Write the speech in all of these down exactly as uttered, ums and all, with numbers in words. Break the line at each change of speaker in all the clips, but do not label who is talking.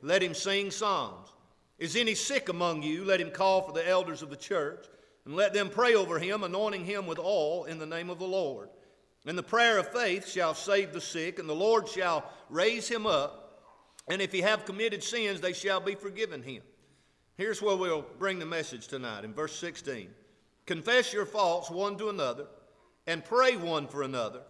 let him sing psalms. Is any sick among you? Let him call for the elders of the church, and let them pray over him, anointing him with oil in the name of the Lord. And the prayer of faith shall save the sick, and the Lord shall raise him up. And if he have committed sins, they shall be forgiven him. Here's where we'll bring the message tonight in verse sixteen. Confess your faults one to another, and pray one for another,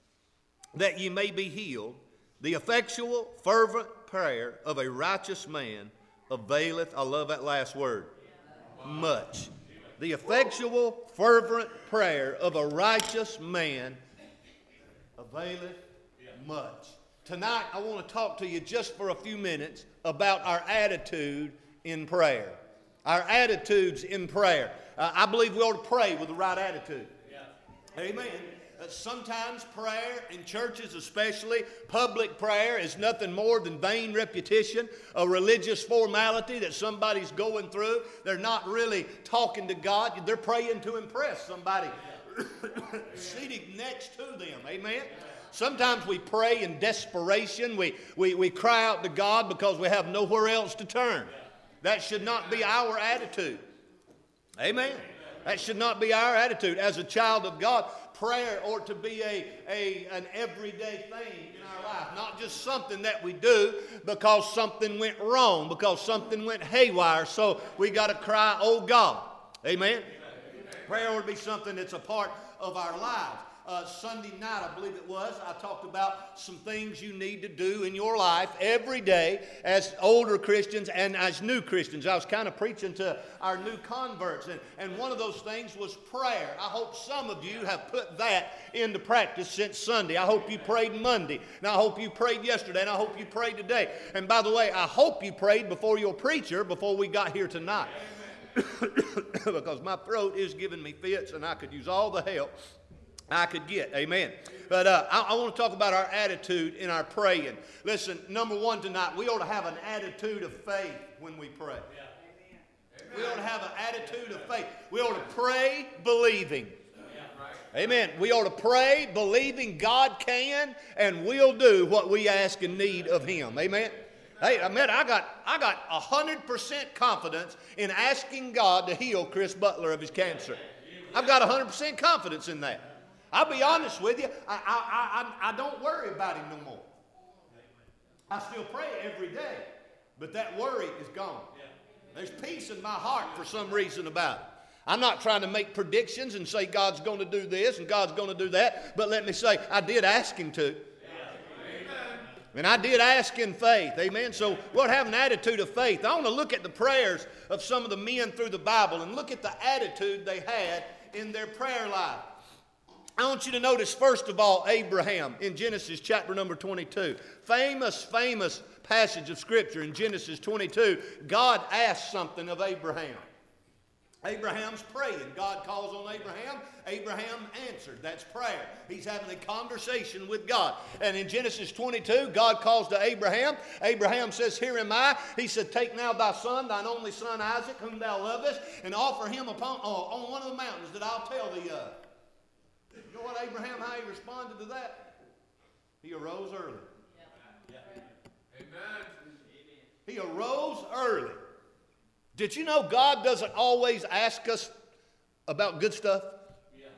that ye may be healed. The effectual, fervent prayer of a righteous man availeth, I love that last word, much. The effectual, fervent prayer of a righteous man availeth much. Tonight, I want to talk to you just for a few minutes about our attitude in prayer. Our attitudes in prayer. Uh, I believe we ought to pray with the right attitude. Yeah. Amen. Uh, sometimes prayer, in churches especially, public prayer is nothing more than vain repetition, a religious formality that somebody's going through. They're not really talking to God. They're praying to impress somebody sitting next to them. Amen. Sometimes we pray in desperation. We, we, we cry out to God because we have nowhere else to turn. That should not be our attitude. Amen. That should not be our attitude. As a child of God, prayer ought to be a, a, an everyday thing in our life. Not just something that we do because something went wrong, because something went haywire. So we got to cry, oh God. Amen. Prayer ought to be something that's a part of our lives. Uh, Sunday night, I believe it was, I talked about some things you need to do in your life every day as older Christians and as new Christians. I was kind of preaching to our new converts, and, and one of those things was prayer. I hope some of you have put that into practice since Sunday. I hope you prayed Monday, and I hope you prayed yesterday, and I hope you prayed today. And by the way, I hope you prayed before your preacher before we got here tonight. Because my throat is giving me fits, and I could use all the help I could get. Amen. But uh, I, I want to talk about our attitude in our praying. Listen, number one tonight, we ought to have an attitude of faith when we pray. Yeah. We ought to have an attitude of faith. We ought to pray believing. Yeah, right. Amen. We ought to pray believing God can and will do what we ask and need of Him. Amen. Hey, I mean, I got I got one hundred percent confidence in asking God to heal Chris Butler of his cancer. I've got one hundred percent confidence in that. I'll be honest with you, I, I, I, I don't worry about him no more. I still pray every day, but that worry is gone. There's peace in my heart for some reason about it. I'm not trying to make predictions and say God's going to do this and God's going to do that, but let me say, I did ask Him to. And I did ask in faith, amen? So we'll have an attitude of faith. I want to look at the prayers of some of the men through the Bible and look at the attitude they had in their prayer life. I want you to notice, first of all, Abraham in Genesis chapter number twenty-two. Famous, famous passage of Scripture in Genesis twenty-two. God asked something of Abraham. Abraham's praying. God calls on Abraham. Abraham answered. That's prayer. He's having a conversation with God. And in Genesis twenty-two, God calls to Abraham. Abraham says, here am I. He said, take now thy son, thine only son Isaac, whom thou lovest, and offer him upon, uh, on one of the mountains that I'll tell thee of. You know what, Abraham, how he responded to that? He arose early. Yeah. Yeah. Amen. He arose early. Did you know God doesn't always ask us about good stuff? Yeah.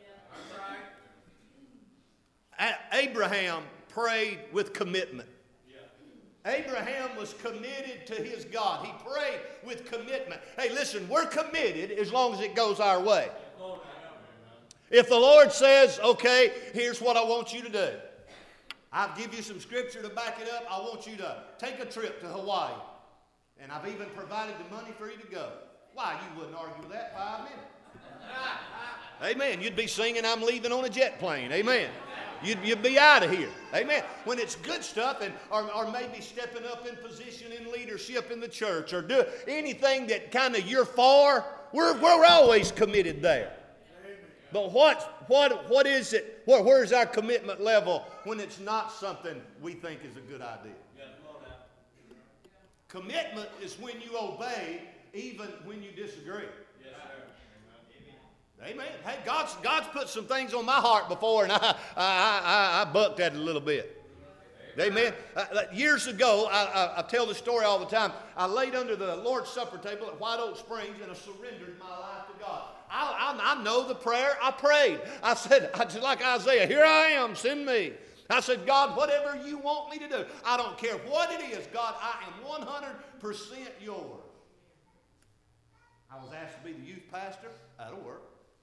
Yeah. Right. Abraham prayed with commitment. Yeah. Abraham was committed to his God. He prayed with commitment. Hey, listen, we're committed as long as it goes our way. If the Lord says, okay, here's what I want you to do. I'll give you some scripture to back it up. I want you to take a trip to Hawaii. And I've even provided the money for you to go. Why, you wouldn't argue with that five minutes. Amen. You'd be singing, I'm leaving on a jet plane. Amen. You'd, you'd be out of here. Amen. When it's good stuff, and or, or maybe stepping up in position in leadership in the church, or do anything that kind of you're for, we're, we're always committed there. But what, what, what is it? Where, where's our commitment level when it's not something we think is a good idea? Commitment is when you obey even when you disagree. Yes, sir. Amen. Hey, God's, God's put some things on my heart before, and I, I, I, I bucked at it a little bit. Amen. Uh, years ago, I, I, I tell this story all the time. I laid under the Lord's Supper table at White Oak Springs and I surrendered my life to God. I, I, I know the prayer I prayed. I said, I just like Isaiah, here I am, send me. I said, God, whatever you want me to do, I don't care what it is, God, I am one hundred percent yours. I was asked to be the youth pastor. That'll work.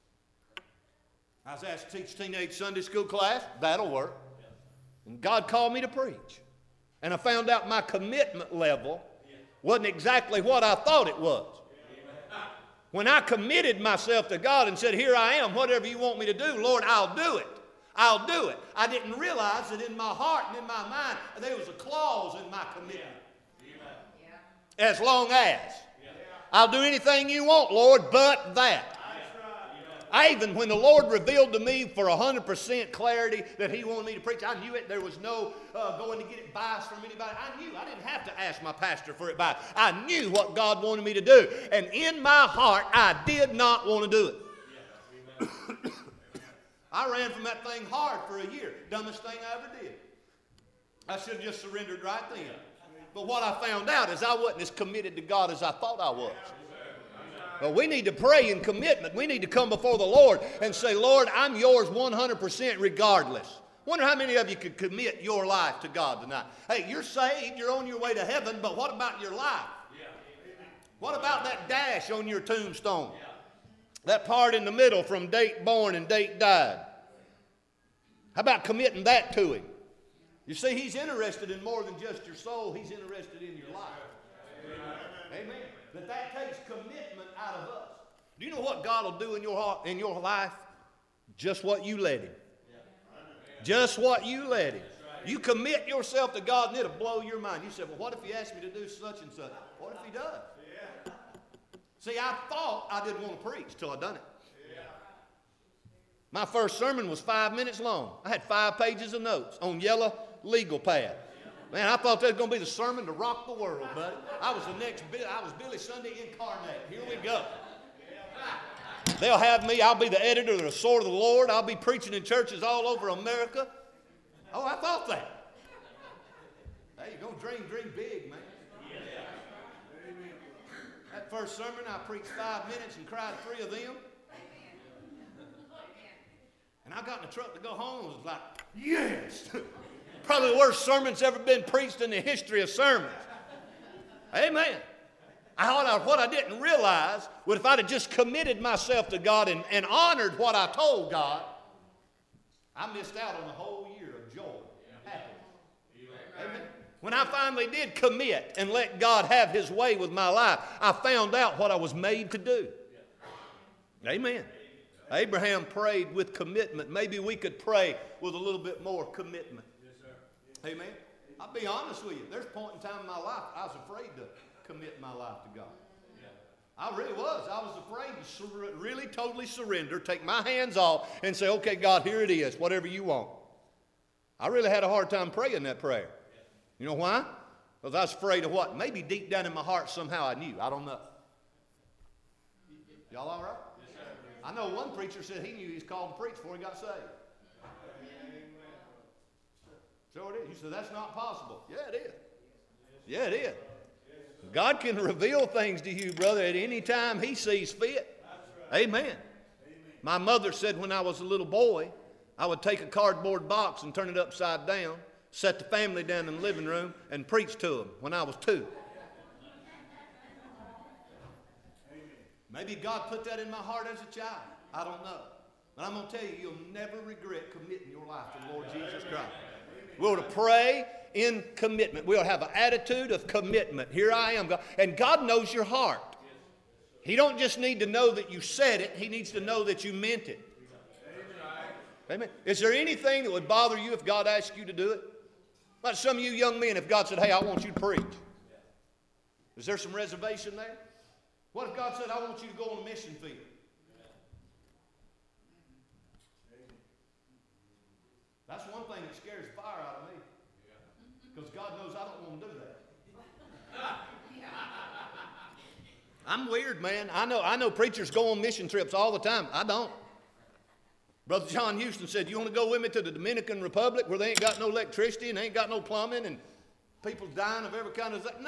I was asked to teach teenage Sunday school class. That'll work. And God called me to preach. And I found out my commitment level wasn't exactly what I thought it was. When I committed myself to God and said, here I am, whatever you want me to do, Lord, I'll do it. I'll do it. I didn't realize that in my heart and in my mind, there was a clause in my commitment. As long as. I'll do anything you want, Lord, but that. I even, when the Lord revealed to me for one hundred percent clarity that He wanted me to preach, I knew it. There was no uh, going to get advice from anybody. I knew. I didn't have to ask my pastor for advice. I knew what God wanted me to do. And in my heart, I did not want to do it. I ran from that thing hard for a year. Dumbest thing I ever did. I should have just surrendered right then. But what I found out is I wasn't as committed to God as I thought I was. But we need to pray in commitment. We need to come before the Lord and say, Lord, I'm yours one hundred percent regardless. Wonder how many of you could commit your life to God tonight. Hey, you're saved, you're on your way to heaven, but what about your life? What about that dash on your tombstone? That part in the middle from date born and date died. How about committing that to Him? You see, He's interested in more than just your soul. He's interested in your life. Amen. But that takes commitment out of us. Do you know what God will do in your heart, in your life? Just what you let Him. Just what you let Him. You commit yourself to God and it'll blow your mind. You say, well, what if He asked me to do such and such? What if He does? See, I thought I didn't want to preach till I done it. My first sermon was five minutes long. I had five pages of notes on yellow legal pad. Man, I thought that was going to be the sermon to rock the world, buddy. I was the next, I was Billy Sunday incarnate. Here we go. They'll have me, I'll be the editor of the Sword of the Lord. I'll be preaching in churches all over America. Oh, I thought that. Hey, you're going to dream, dream big, man. That first sermon, I preached five minutes and cried three of them. And I got in the truck to go home and was like, yes! Probably the worst sermon's ever been preached in the history of sermons. Amen. I thought what I didn't realize was if I'd have just committed myself to God and, and honored what I told God, I missed out on a whole year of joy, happiness. Amen. When I finally did commit and let God have His way with my life, I found out what I was made to do. Amen. Abraham prayed with commitment. Maybe we could pray with a little bit more commitment. Amen. I'll be honest with you. There's a point in time in my life I was afraid to commit my life to God. I really was. I was afraid to sur- really totally surrender, take my hands off, and say, okay, God, here it is, whatever you want. I really had a hard time praying that prayer. You know why? Because I was afraid of what? Maybe deep down in my heart somehow I knew. I don't know. Y'all all right? I know one preacher said he knew he was called to preach before he got saved. So it is. You said, that's not possible. Yeah, it is. Yeah, it is. God can reveal things to you, brother, at any time He sees fit. Amen. My mother said when I was a little boy, I would take a cardboard box and turn it upside down, set the family down in the living room, and preach to them when I was two. Maybe God put that in my heart as a child. I don't know. But I'm going to tell you, you'll never regret committing your life to the Lord Jesus Christ. We're to pray in commitment. We'll have an attitude of commitment. Here I am, God. And God knows your heart. He don't just need to know that you said it. He needs to know that you meant it. Amen. Is there anything that would bother you if God asked you to do it? Like some of you young men, if God said, hey, I want you to preach. Is there some reservation there? What if God said, I want you to go on a mission field? That's one thing that scares the fire out of me. Because God knows I don't want to do that. I'm weird, man. I know, I know preachers go on mission trips all the time. I don't. Brother John Houston said, you want to go with me to the Dominican Republic where they ain't got no electricity and they ain't got no plumbing and people dying of every kind of thing? No.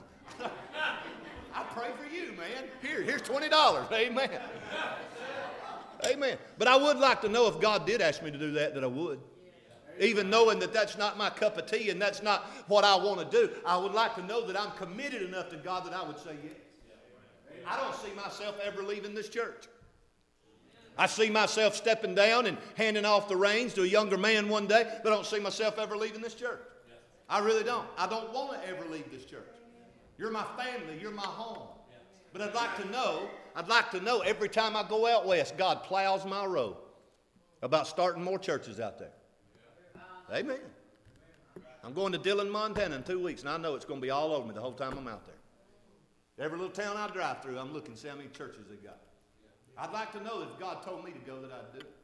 I pray for you, man. Here, here's twenty dollars. Amen. Amen. But I would like to know if God did ask me to do that, that I would. Even knowing that that's not my cup of tea and that's not what I want to do, I would like to know that I'm committed enough to God that I would say yes. I don't see myself ever leaving this church. I see myself stepping down and handing off the reins to a younger man one day, but I don't see myself ever leaving this church. I really don't. I don't want to ever leave this church. You're my family. You're my home. But I'd like to know, I'd like to know every time I go out west, God plows my road about starting more churches out there. Amen. I'm going to Dillon, Montana in two weeks, and I know it's going to be all over me the whole time I'm out there. Every little town I drive through, I'm looking to see how many churches they got. I'd like to know if God told me to go that I'd do it.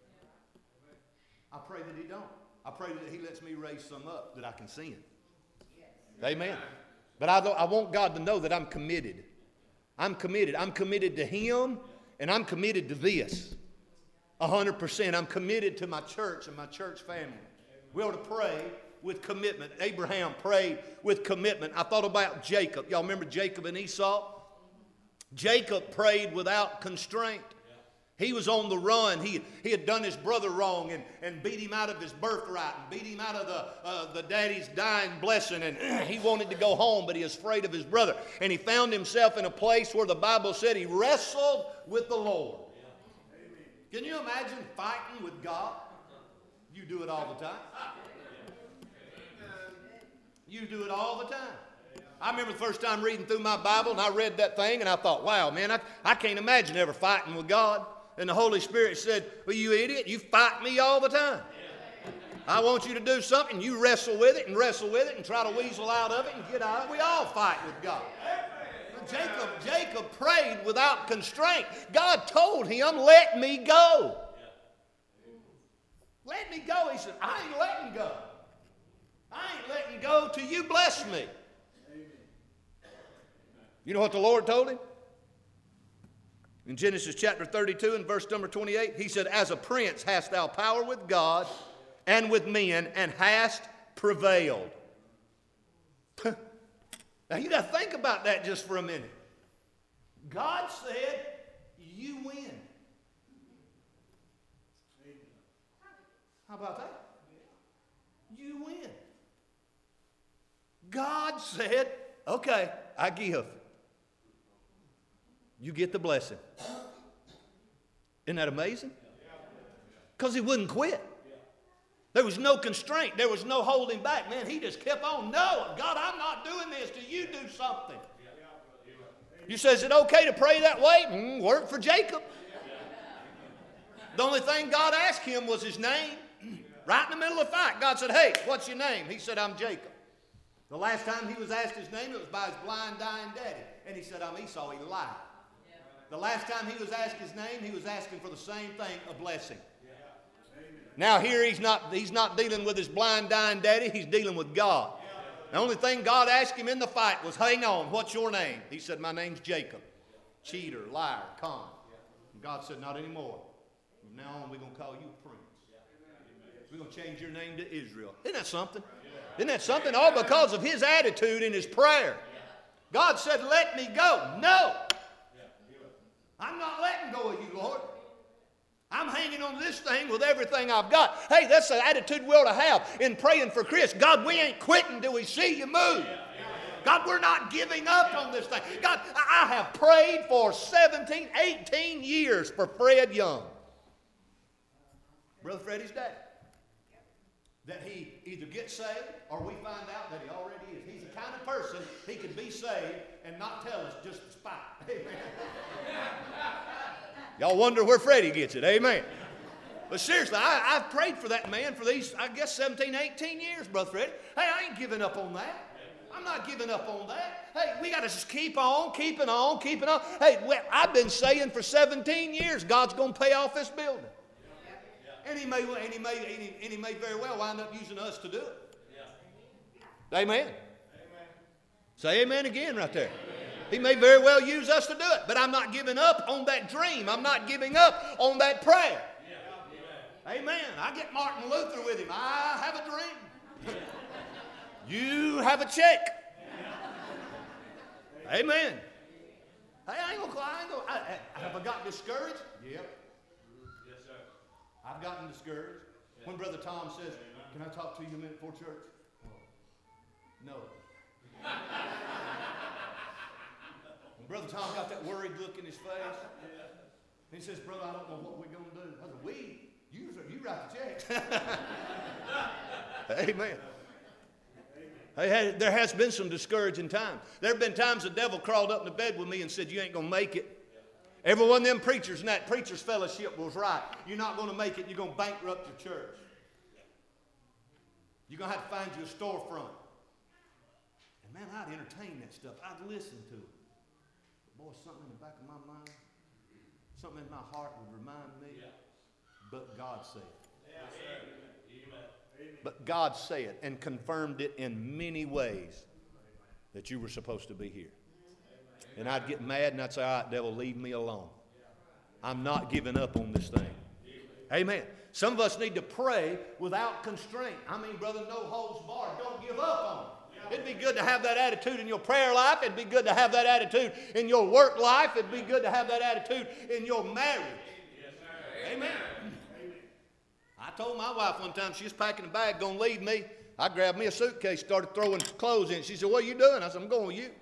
I pray that he don't. I pray that he lets me raise some up that I can send. Amen. But I, don't, I want God to know that I'm committed. I'm committed. I'm committed to him, and I'm committed to this. A hundred percent. I'm committed to my church and my church family. We ought to pray with commitment. Abraham prayed with commitment. I thought about Jacob. Y'all remember Jacob and Esau? Jacob prayed without constraint. He was on the run. He, he had done his brother wrong and, and beat him out of his birthright and beat him out of the, uh, the daddy's dying blessing. And he wanted to go home, but he was afraid of his brother. And he found himself in a place where the Bible said he wrestled with the Lord. Can you imagine fighting with God? You do it all the time. You do it all the time. I remember the first time reading through my Bible, and I read that thing, and I thought, wow, man, I, I can't imagine ever fighting with God. And the Holy Spirit said, well, you idiot, you fight me all the time. I want you to do something, you wrestle with it and wrestle with it and try to weasel out of it and get out of it. We all fight with God. But Jacob, Jacob prayed without constraint. God told him, let me go. Let me go. He said, I ain't letting go. I ain't letting go till you bless me. You know what the Lord told him? In Genesis chapter thirty-two and verse number twenty-eight, he said, as a prince hast thou power with God and with men, and hast prevailed. Now you got to think about that just for a minute. God said, you win. How about that? You win. God said, okay, I give. You get the blessing. Isn't that amazing? Because he wouldn't quit. There was no constraint. There was no holding back. Man, he just kept on. No, God, I'm not doing this till you do something. You say, is it okay to pray that way? Mm, worked for Jacob. The only thing God asked him was his name. Right in the middle of the fight, God said, hey, what's your name? He said, I'm Jacob. The last time he was asked his name, it was by his blind, dying daddy. And he said, I'm Esau. He lied. The last time he was asked his name, he was asking for the same thing, a blessing. Now here he's not, he's not dealing with his blind, dying daddy. He's dealing with God. The only thing God asked him in the fight was, hang on, what's your name? He said, my name's Jacob. Cheater, liar, con. And God said, not anymore. From now on, we're going to call you Prince. We're going to change your name to Israel. Isn't that something? Isn't that something? All because of his attitude in his prayer. God said, let me go. No. I'm not letting go of you, Lord. I'm hanging on to this thing with everything I've got. Hey, that's the attitude we ought to have in praying for Chris. God, we ain't quitting till we see you move. God, we're not giving up on this thing. God, I have prayed for seventeen, eighteen years for Fred Young. Brother Freddie's dad. That he either gets saved or we find out that he already is. He's the kind of person he could be saved and not tell us just to spite. Amen. Y'all wonder where Freddie gets it. Amen. But seriously, I, I've prayed for that man for these, I guess, seventeen, eighteen years, Brother Freddie. Hey, I ain't giving up on that. I'm not giving up on that. Hey, we got to just keep on, keeping on, keeping on. Hey, well, I've been saying for seventeen years, God's going to pay off this building. And he, may, and, he may, and, he, and he may very well wind up using us to do it. Yeah. Amen. Amen. Say amen again right there. Amen. He may very well use us to do it. But I'm not giving up on that dream. I'm not giving up on that prayer. Yeah. Amen. I get Martin Luther with him. I have a dream. You have a check. Amen. Hey, I ain't gonna, I ain't gonna, I, I, have I gotten discouraged? Yep. Yes, sir. I've gotten discouraged. When Brother Tom says, can I talk to you a minute before church? No. When Brother Tom got that worried look in his face, he says, brother, I don't know what we're going to do. I said, we? You, you write the checks. Amen. Hey, there has been some discouraging times. There have been times the devil crawled up in the bed with me and said, you ain't going to make it. Every one of them preachers in that preacher's fellowship was right. You're not going to make it. You're going to bankrupt your church. You're going to have to find you a storefront. And man, I'd entertain that stuff. I'd listen to it. But boy, something in the back of my mind, something in my heart would remind me, but God said. But God said and confirmed it in many ways that you were supposed to be here. And I'd get mad and I'd say, all right, devil, leave me alone. I'm not giving up on this thing. Amen. Some of us need to pray without constraint. I mean, brother, no holds barred. Don't give up on it. It'd be good to have that attitude in your prayer life. It'd be good to have that attitude in your work life. It'd be good to have that attitude in your marriage. Amen. I told my wife one time, she was packing a bag, going to leave me. I grabbed me a suitcase, started throwing clothes in it. She said, what are you doing? I said, I'm going with you.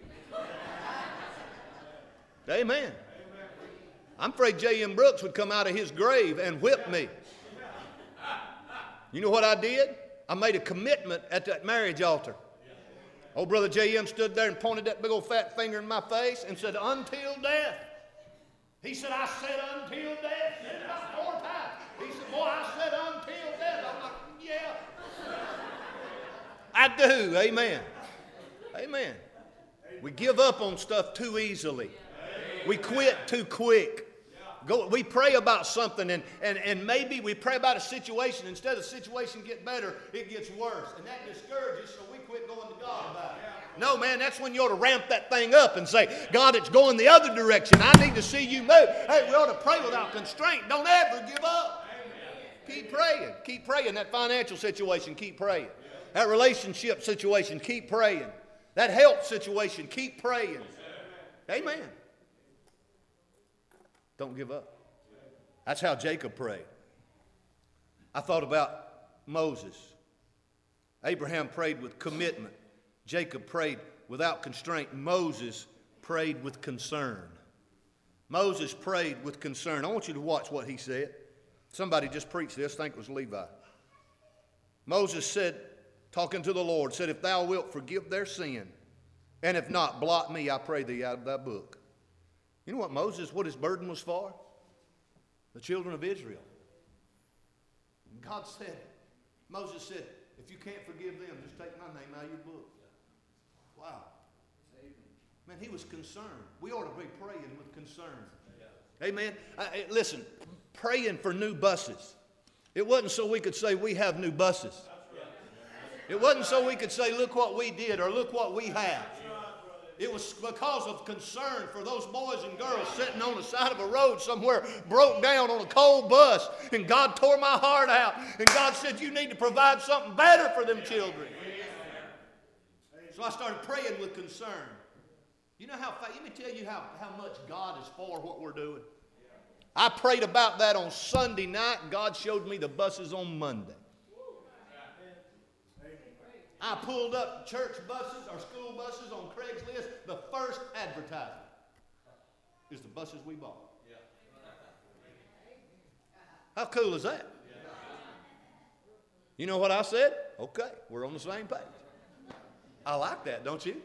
Amen. I'm afraid J M Brooks would come out of his grave and whip me. You know what I did? I made a commitment at that marriage altar. Old brother J M stood there and pointed that big old fat finger in my face and said, until death. He said, I said until death. He said it about four times. He said, boy, I said until death. I'm like, yeah. I do. Amen. Amen. We give up on stuff too easily. We quit too quick. Go, we pray about something and, and, and maybe we pray about a situation. Instead of the situation get better, it gets worse. And that discourages, so we quit going to God about it. No, man, that's when you ought to ramp that thing up and say, God, it's going the other direction. I need to see you move. Hey, we ought to pray without constraint. Don't ever give up. Keep praying. Keep praying. That financial situation, keep praying. That relationship situation, keep praying. That health situation, keep praying. Amen. Don't give up. That's how Jacob prayed. I thought about Moses. Abraham prayed with commitment. Jacob prayed without constraint. Moses prayed with concern. Moses prayed with concern. I want you to watch what he said. Somebody just preached this. I think it was Levi. Moses said, talking to the Lord, said, if thou wilt forgive their sin, and if not, blot me, I pray thee, out of thy book. You know what Moses, what his burden was for? The children of Israel. God said, Moses said, if you can't forgive them, just take my name out of your book. Wow. Man, he was concerned. We ought to be praying with concern. Amen. Uh, listen, praying for new buses. It wasn't so we could say we have new buses. It wasn't so we could say, look what we did or look what we have. It was because of concern for those boys and girls sitting on the side of a road somewhere, broke down on a cold bus. And God tore my heart out. And God said, you need to provide something better for them children. So I started praying with concern. You know how, let me tell you how, how much God is for what we're doing. I prayed about that on Sunday night, and God showed me the buses on Monday. I pulled up church buses or school buses on Craigslist. The first advertisement is the buses we bought. How cool is that? You know what I said? Okay, we're on the same page. I like that, don't you?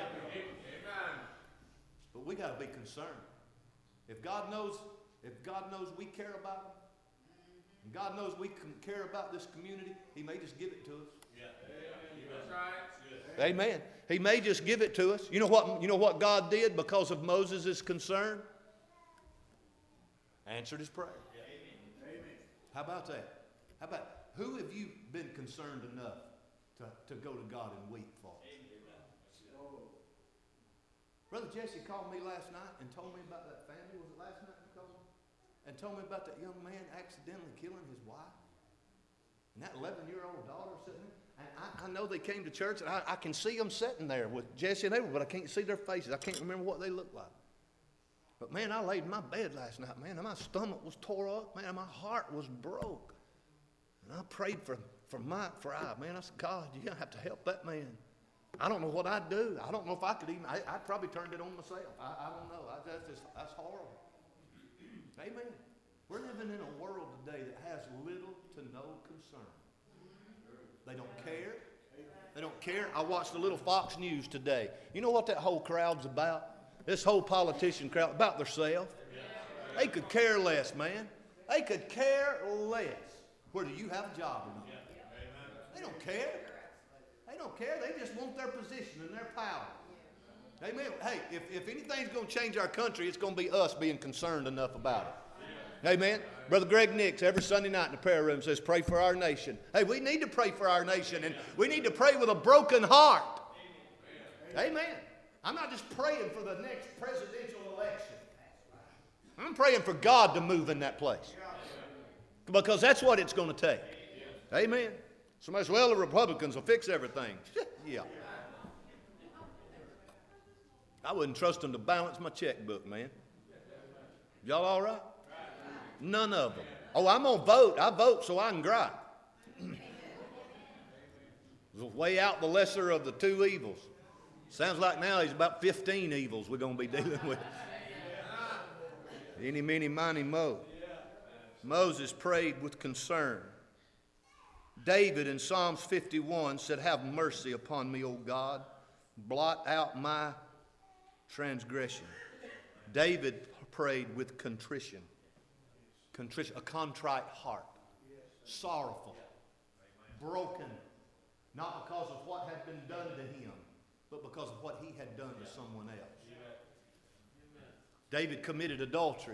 But we got to be concerned. If God knows, if God knows we care about them, and God knows we can care about this community, He may just give it to us. Yeah. That's right. Amen. He may just give it to us. You know what? You know what God did because of Moses' concern? Answered his prayer. Yeah. Amen. How about that? How about who have you been concerned enough to, to go to God and weep for? Amen. Brother Jesse called me last night and told me about that family. Was it last night he called me? And told me about that young man accidentally killing his wife. And that eleven-year-old daughter sitting there, and I, I know they came to church, and I, I can see them sitting there with Jesse and Abel, but I can't see their faces. I can't remember what they looked like. But man, I laid in my bed last night, man, and my stomach was tore up, man, and my heart was broke. And I prayed for, for Mike Fry, man. I said, God, you're going to have to help that man. I don't know what I'd do. I don't know if I could even, I, I'd probably turned it on myself. I, I don't know. I, that's, just, that's horrible. Amen. We're living in a world today that has little to no concern. They don't care. They don't care. I watched a little Fox News today. You know what that whole crowd's about? This whole politician crowd, about themselves. They could care less, man. They could care less whether you have a job or not. They don't care. They don't care. They just want their position and their power. Amen. Hey, if, if anything's going to change our country, it's going to be us being concerned enough about it. Amen. Brother Greg Nix, every Sunday night in the prayer room, says, pray for our nation. Hey, we need to pray for our nation, and we need to pray with a broken heart. Amen. I'm not just praying for the next presidential election. I'm praying for God to move in that place. Because that's what it's going to take. Amen. Somebody says, well, the Republicans will fix everything. Yeah. I wouldn't trust them to balance my checkbook, man. Y'all all right? None of them. Oh, I'm going to vote. I vote so I can gripe. Weigh out the lesser of the two evils. Sounds like now there's about fifteen evils we're going to be dealing with. Any, many, miny, mo. Moses prayed with concern. David in Psalms fifty-one said, have mercy upon me, O God. Blot out my transgression. David prayed with contrition. Contrition, a contrite heart. Sorrowful. Broken. Not because of what had been done to him, but because of what he had done to someone else. David committed adultery.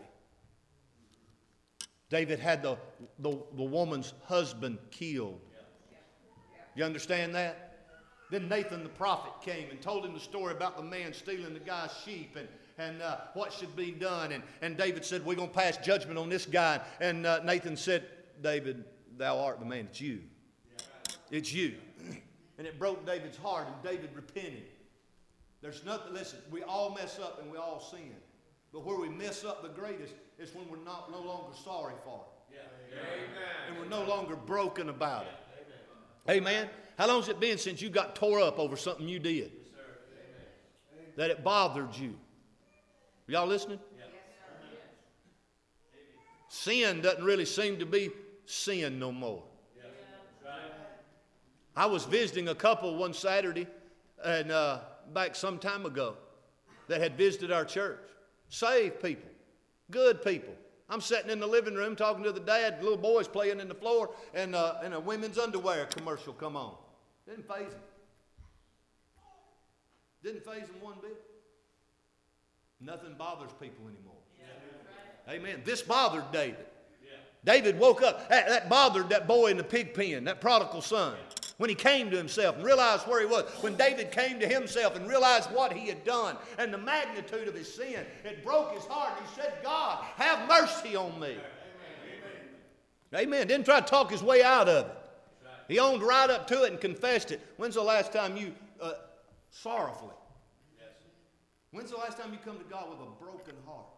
David had the, the, the woman's husband killed. You understand that? Then Nathan the prophet came and told him the story about the man stealing the guy's sheep and, and uh, what should be done. And, and David said, we're going to pass judgment on this guy. And uh, Nathan said, David, thou art the man. It's you. It's you. And it broke David's heart, and David repented. There's nothing, listen, we all mess up and we all sin. But where we mess up the greatest is when we're not no longer sorry for it. Yeah. And we're no longer broken about it. Amen. Amen. How long has it been since you got tore up over something you did? Yes, that it bothered you? Y'all listening? Yes, sin doesn't really seem to be sin no more. Yes. I was visiting a couple one Saturday and uh, back some time ago that had visited our church. Saved people. Good people. I'm sitting in the living room talking to the dad. The little boy's playing in the floor, and, uh, and a women's underwear commercial come on. Didn't faze him. Didn't faze him one bit. Nothing bothers people anymore. Yeah. Amen. This bothered David. Yeah. David woke up. That, that bothered that boy in the pig pen, that prodigal son. When he came to himself and realized where he was. When David came to himself and realized what he had done and the magnitude of his sin, it broke his heart. He said, God, have mercy on me. Amen. Amen. Didn't try to talk his way out of it. He owned right up to it and confessed it. When's the last time you, uh, sorrowfully, when's the last time you come to God with a broken heart?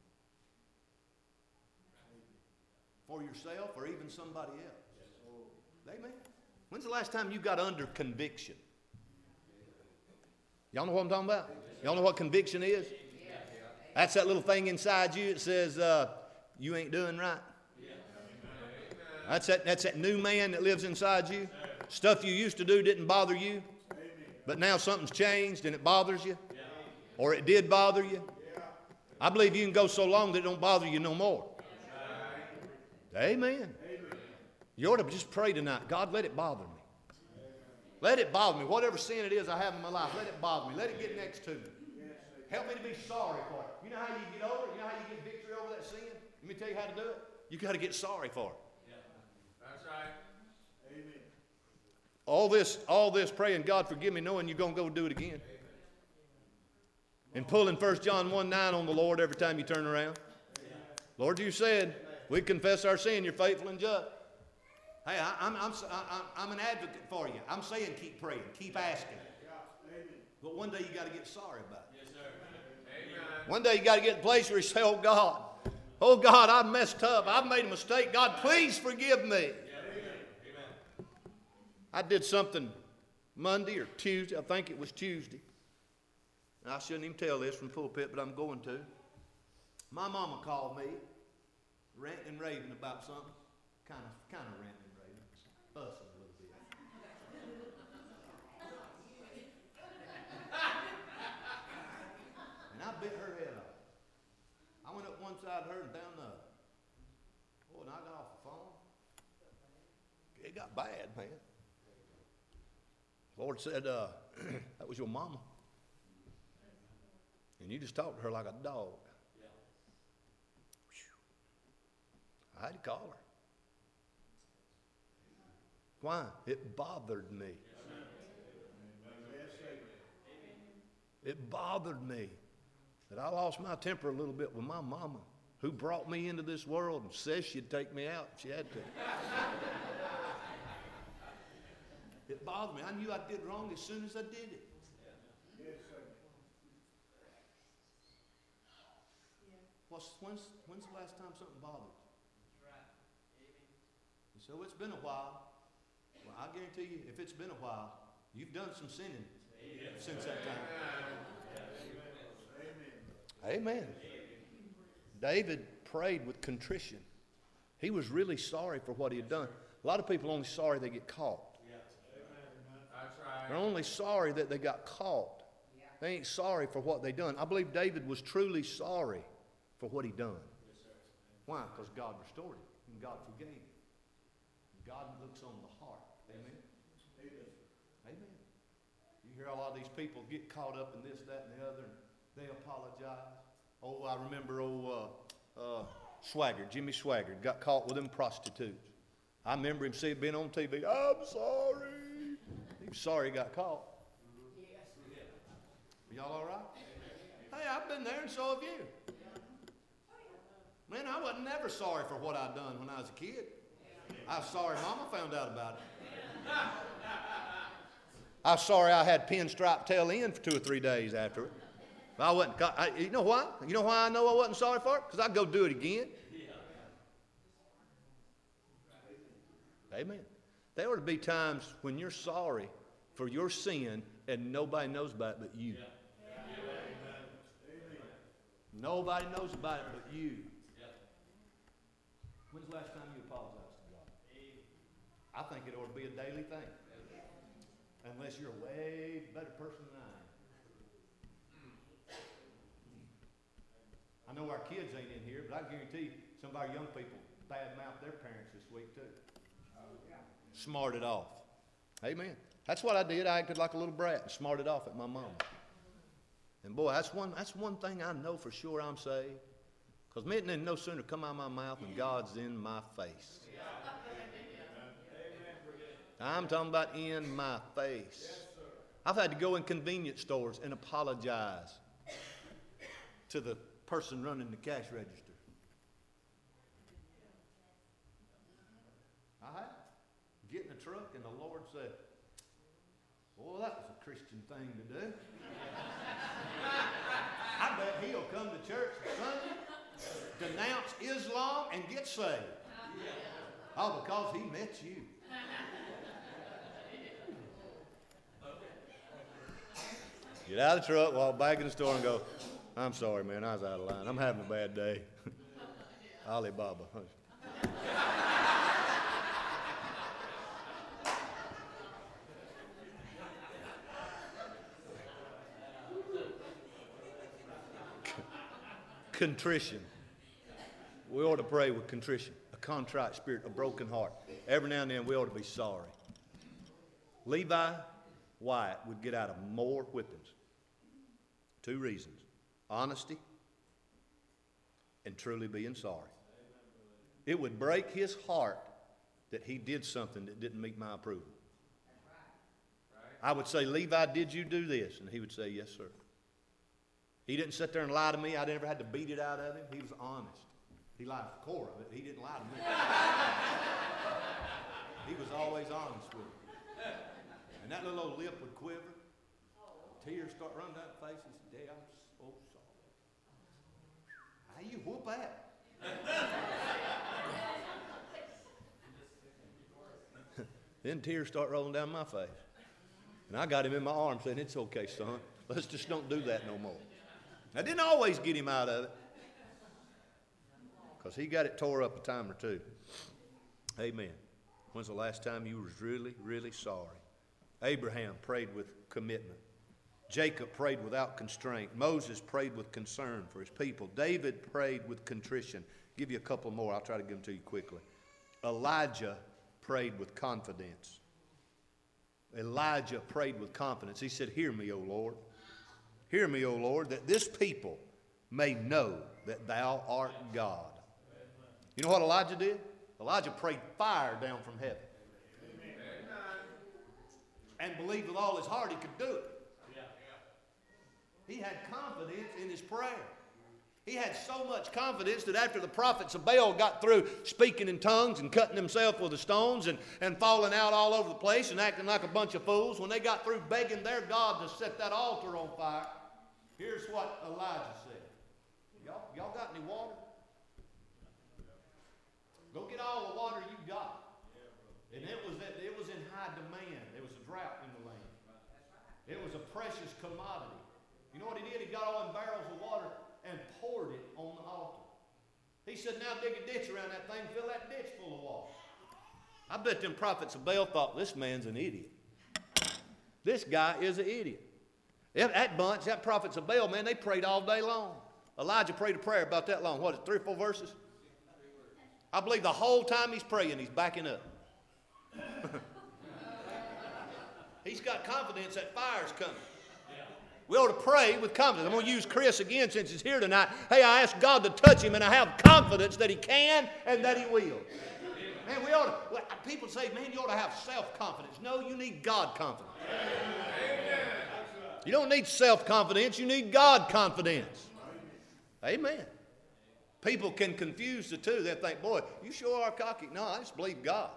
For yourself or even somebody else? Amen. When's the last time you got under conviction? Y'all know what I'm talking about? Y'all know what conviction is? That's that little thing inside you that says, uh, you ain't doing right. That's that, that's that new man that lives inside you. Stuff you used to do didn't bother you, but now something's changed and it bothers you. Or it did bother you. I believe you can go so long that it don't bother you no more. Amen. You ought to just pray tonight. God, let it bother me. Let it bother me. Whatever sin it is I have in my life, let it bother me. Let it get next to me. Help me to be sorry for it. You know how you get over it? You know how you get victory over that sin? Let me tell you how to do it. You got to get sorry for it. Yeah. That's right. Amen. All this, all this praying, God forgive me, knowing you're going to go do it again. Amen. And pulling First John one nine on the Lord every time you turn around. Yeah. Lord, you said, we confess our sin, you're faithful and just. Hey, I, I'm, I'm, I'm, I'm an advocate for you. I'm saying keep praying, keep asking. But one day you got to get sorry about it. Yes, sir. Amen. One day you got to get to a place where you say, oh God, oh God, I've messed up. I've made a mistake. God, please forgive me. Amen. I did something Monday or Tuesday. I think it was Tuesday. And I shouldn't even tell this from the pulpit, but I'm going to. My mama called me, ranting and raving about something. Kind of, kind of ranting and raving. Fussing a little bit. And I bit her head off. I went up one side of her and down the other. Oh, and I got off the phone. It got bad, man. The Lord said, uh, that was your mama. And you just talked to her like a dog. I had to call her. Why? It bothered me. It bothered me that I lost my temper a little bit with my mama, who brought me into this world and says she'd take me out if she had to. It bothered me. I knew I did wrong as soon as I did it. What's, when's, when's the last time something bothered you? You say, well, it's been a while. Well, I guarantee you, if it's been a while, you've done some sinning Amen. Since that time. Amen. Amen. David prayed with contrition. He was really sorry for what he had done. A lot of people are only sorry they get caught. They're only sorry that they got caught. They ain't sorry for what they done. I believe David was truly sorry for what he done. Why? Because God restored him and God forgave him. God looks on the heart. Amen? Amen. You hear a lot of these people get caught up in this, that, and the other, and they apologize. Oh, I remember old uh, uh, Swaggart, Jimmy Swaggart, got caught with them prostitutes. I remember him seeing being on T V. I'm sorry. He was sorry he got caught. Y'all all right? Hey, I've been there and so have you. Man, I wasn't never sorry for what I'd done when I was a kid. I was sorry Mama found out about it. I was sorry I had pinstripe tail end for two or three days after it. But I wasn't. I, you know why? You know why I know I wasn't sorry for it? Because I'd go do it again. Amen. There ought to be times when you're sorry for your sin and nobody knows about it but you. Nobody knows about it but you. When's the last time you apologized to God? I think it ought to be a daily thing. Unless you're a way better person than I am. I know our kids ain't in here, but I guarantee some of our young people badmouth their parents this week too. Smarted off. Amen. That's what I did. I acted like a little brat and smarted off at my mama. And boy, that's one, that's one thing I know for sure I'm saved. Because it didn't no sooner come out of my mouth than God's in my face. I'm talking about in my face. I've had to go in convenience stores and apologize to the person running the cash register. I have. Get in the truck and the Lord said, well, that was a Christian thing to do. I bet he'll come to church Sunday, denounce Islam, and get saved. Oh, because he met you. Get out of the truck, walk back in the store and go, I'm sorry, man, I was out of line. I'm having a bad day. Alibaba. Contrition. We ought to pray with contrition, a contrite spirit, a broken heart. Every now and then we ought to be sorry. Levi Wyatt would get out of more whippings. Two reasons. Honesty and truly being sorry. It would break his heart that he did something that didn't meet my approval. I would say, Levi, did you do this? And he would say, yes, sir. He didn't sit there and lie to me. I never had to beat it out of him. He was honest. He lied at the core of it. He didn't lie to me. He was always honest with him. And that little old lip would quiver. Tears start running down his face. He said, Dad, I'm so sorry. How you whoop that? Then tears start rolling down my face. And I got him in my arms saying, it's okay, son. Let's just don't do that no more. I didn't always get him out of it, because he got it tore up a time or two. Amen. When's the last time you was really, really sorry? Abraham prayed with commitment. Jacob prayed without constraint. Moses prayed with concern for his people. David prayed with contrition. I'll give you a couple more. I'll try to give them to you quickly. Elijah prayed with confidence. Elijah prayed with confidence. He said, hear me, O Lord. Hear me, O Lord, that this people may know that thou art God. You know what Elijah did? Elijah prayed fire down from heaven. And believed with all his heart he could do it. He had confidence in his prayer. He had so much confidence that after the prophets of Baal got through speaking in tongues and cutting themselves with the stones and, and falling out all over the place and acting like a bunch of fools, when they got through begging their God to set that altar on fire, here's what Elijah said. Y'all, y'all got any water? Go get all the water you got. And it was, that, it was in high demand. There was a drought in the land. It was a precious commodity. You know what he did? He got all in barrels of water and poured it on the altar. He said, now dig a ditch around that thing, fill that ditch full of water. I bet them prophets of Baal thought, this man's an idiot. This guy is an idiot. That bunch, that prophets of Baal, man, they prayed all day long. Elijah prayed a prayer about that long. What is it, three or four verses? I believe the whole time he's praying, he's backing up. He's got confidence that fire's coming. We ought to pray with confidence. I'm going to use Chris again since he's here tonight. Hey, I ask God to touch him, and I have confidence that he can and that he will. Man, we ought to, people say, man, you ought to have self-confidence. No, you need God confidence. You don't need self-confidence. You need God confidence. Amen. People can confuse the two. They think, boy, you sure are cocky. No, I just believe God.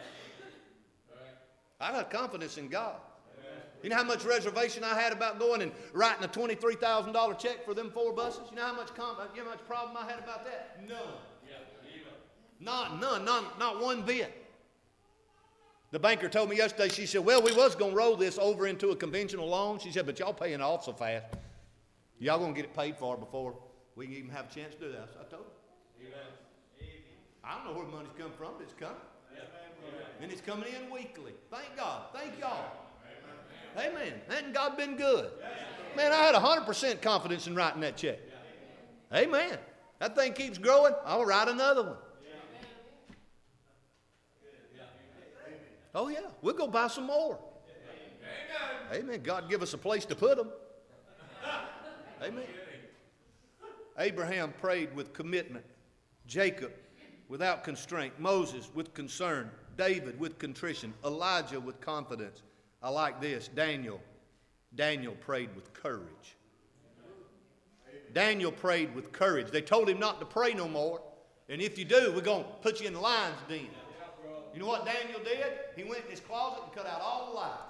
I got confidence in God. You know how much reservation I had about going and writing a twenty-three thousand dollar check for them four buses? You know how much com- you know how much problem I had about that? None. Not none, not, not one bit. The banker told me yesterday, she said, well, we was going to roll this over into a conventional loan. She said, but y'all paying it off so fast. Y'all going to get it paid for before we can even have a chance to do that. So I told her. I don't know where the money's come from, but it's coming. And it's coming in weekly. Thank God. Thank y'all. Amen. Hasn't God been good? Man, I had one hundred percent confidence in writing that check. Amen. That thing keeps growing. I'll write another one. Oh, yeah. We'll go buy some more. Amen. God give us a place to put them. Amen. Abraham prayed with commitment. Jacob without constraint. Moses with concern. David with contrition. Elijah with confidence. I like this. Daniel. Daniel prayed with courage. Daniel prayed with courage. They told him not to pray no more. And if you do, we're going to put you in the lion's den. You know what Daniel did? He went in his closet and cut out all the lights.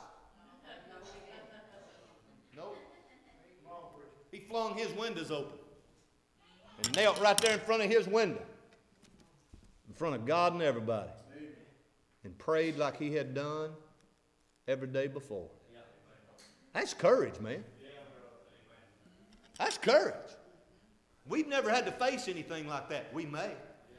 No. He flung his windows open. And knelt right there in front of his window. In front of God and everybody. And prayed like he had done every day before. That's courage, man. That's courage. We've never had to face anything like that. We may.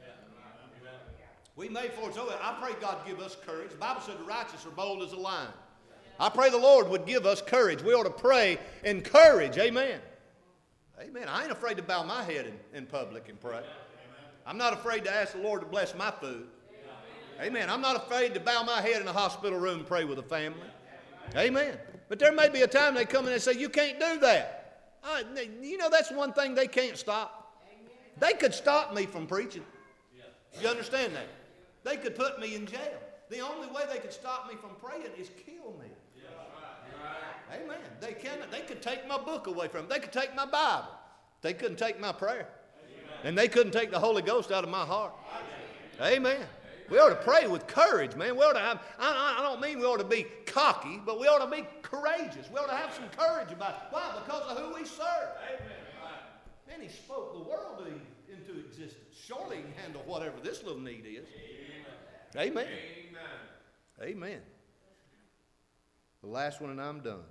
We may for it's over. I pray God give us courage. The Bible said the righteous are bold as a lion. I pray the Lord would give us courage. We ought to pray in courage. Amen. Amen. I ain't afraid to bow my head in, in public and pray. I'm not afraid to ask the Lord to bless my food. Amen. I'm not afraid to bow my head in a hospital room and pray with a family. Amen. But there may be a time they come in and say, you can't do that. Uh, you know, that's one thing they can't stop. They could stop me from preaching. You understand that? They could put me in jail. The only way they could stop me from praying is kill me. Amen. They cannot. They could take my book away from me. They could take my Bible. They couldn't take my prayer. And they couldn't take the Holy Ghost out of my heart. Amen. We ought to pray with courage, man. We ought to have, I, I don't mean we ought to be cocky, but we ought to be courageous. We ought to have some courage about it. Why? Because of who we serve. Amen. And he spoke the world into existence. Surely he can handle whatever this little need is. Amen. Amen. Amen. Amen. The last one, and I'm done.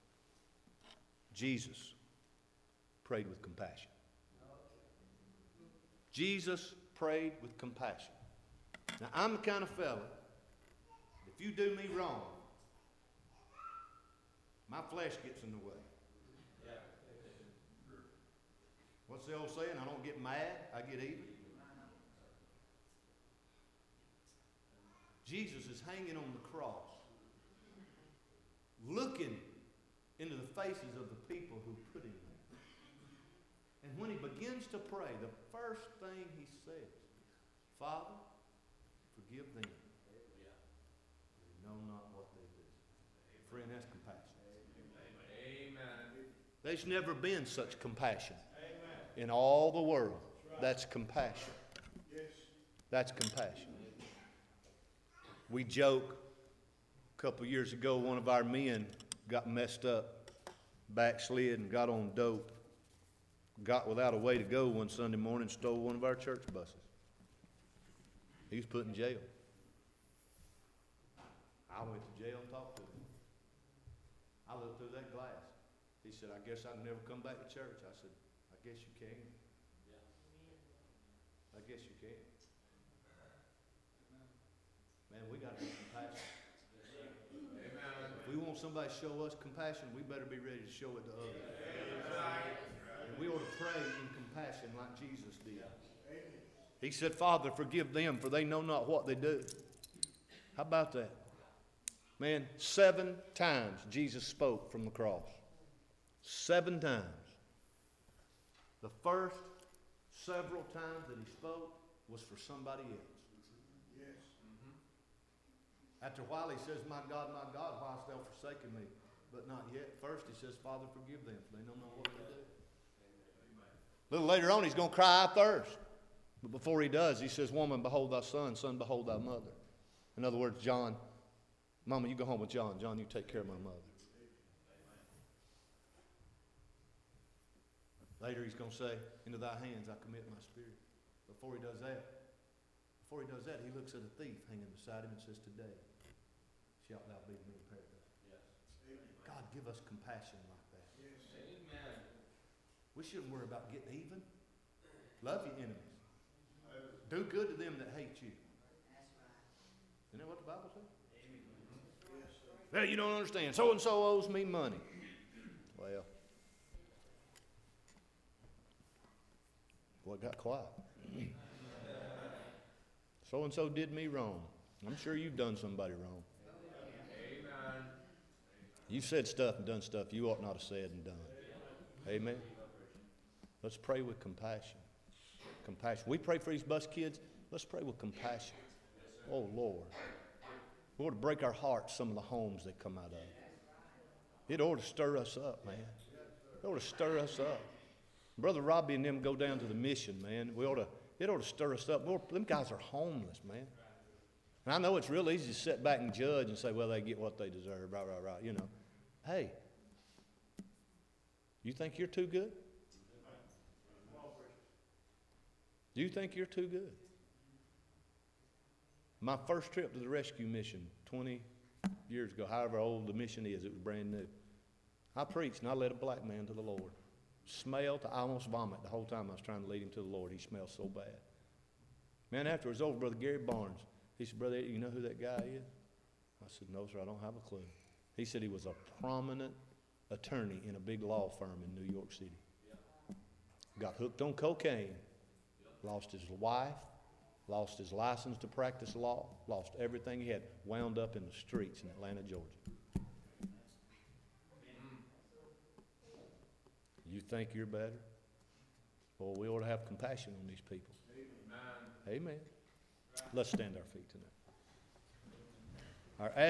Jesus prayed with compassion. Jesus prayed with compassion. Now, I'm the kind of fella, if you do me wrong, my flesh gets in the way. What's the old saying? I don't get mad, I get even. Jesus is hanging on the cross, looking into the faces of the people who put him there. And when he begins to pray, the first thing he says, Father, forgive them. They know not what they do. Friend, that's compassion. Amen. There's never been such compassion in all the world. That's compassion. That's compassion. We joke, a couple years ago, one of our men got messed up, backslid, and got on dope. Got without a way to go one Sunday morning, stole one of our church buses. He was put in jail. I went to jail and talked to him. I looked through that glass. He said, I guess I can never come back to church. I said, I guess you can. I guess you can. Man, we got to be compassionate. If we want somebody to show us compassion, we better be ready to show it to others. And we ought to pray in compassion like Jesus did. He said, Father, forgive them, for they know not what they do. How about that? Man, seven times Jesus spoke from the cross. Seven times. The first several times that he spoke was for somebody else. Yes. Mm-hmm. After a while he says, my God, my God, why hast thou forsaken me? But not yet. First he says, Father, forgive them, for they know not what they do. A little later on he's going to cry, I thirst. But before he does, he says, woman, behold thy son, son, behold thy mother. In other words, John, Mama, you go home with John. John, you take care of my mother. Later he's going to say, into thy hands I commit my spirit. Before he does that, before he does that, he looks at a thief hanging beside him and says, today shalt thou be with me in paradise. Yes. God, give us compassion like that. Yes. Amen. We shouldn't worry about getting even. Love your enemies. Do good to them that hate you. Isn't that what the Bible says? Well, you don't understand. So-and-so owes me money. Well, well, it got quiet. So-and-so did me wrong. I'm sure you've done somebody wrong. Amen. You've said stuff and done stuff you ought not have said and done. Amen. Let's pray with compassion. Compassion. We pray for these bus kids. Let's pray with compassion. Oh, Lord. We ought to break our hearts, some of the homes they come out of. It ought to stir us up, man. It ought to stir us up. Brother Robbie and them go down to the mission, man. We ought to, it ought to stir us up. More, them guys are homeless, man. And I know it's real easy to sit back and judge and say, well, they get what they deserve, right, right, right. You know, hey, you think you're too good? Do you think you're too good? My first trip to the rescue mission twenty years ago, however old the mission is, it was brand new. I preached and I led a black man to the Lord. Smelled, I almost vomit the whole time I was trying to lead him to the Lord. He smelled so bad. Man, after it was over, Brother Gary Barnes, he said, Brother, you know who that guy is? I said, no, sir, I don't have a clue. He said he was a prominent attorney in a big law firm in New York City. Got hooked on cocaine, lost his wife, lost his license to practice law, lost everything he had, wound up in the streets in Atlanta, Georgia. You think you're better? Well, we ought to have compassion on these people. Amen. Amen. Let's stand our feet tonight. Our